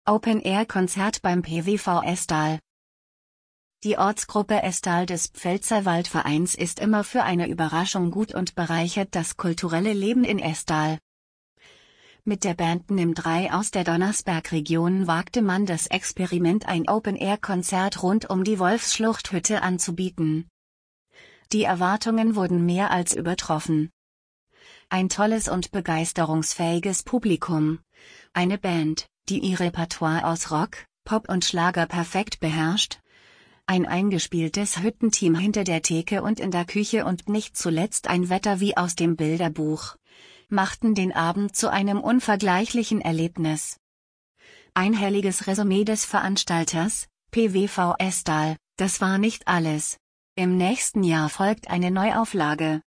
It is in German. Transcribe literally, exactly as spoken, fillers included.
Open-Air-Konzert beim P W V Estal. Die Ortsgruppe Estal des Pfälzerwald-Vereins ist immer für eine Überraschung gut und bereichert das kulturelle Leben in Estal. Mit der Band N I M drei aus der Donnersberg-Region wagte man das Experiment, ein Open-Air-Konzert rund um die Wolfsschluchthütte anzubieten. Die Erwartungen wurden mehr als übertroffen. Ein tolles und begeisterungsfähiges Publikum. Eine Band, die ihr Repertoire aus Rock, Pop und Schlager perfekt beherrscht. Ein eingespieltes Hüttenteam hinter der Theke und in der Küche und nicht zuletzt ein Wetter wie aus dem Bilderbuch machten den Abend zu einem unvergleichlichen Erlebnis. Einhelliges Resümee des Veranstalters, P W V Estal: Das war nicht alles. Im nächsten Jahr folgt eine Neuauflage.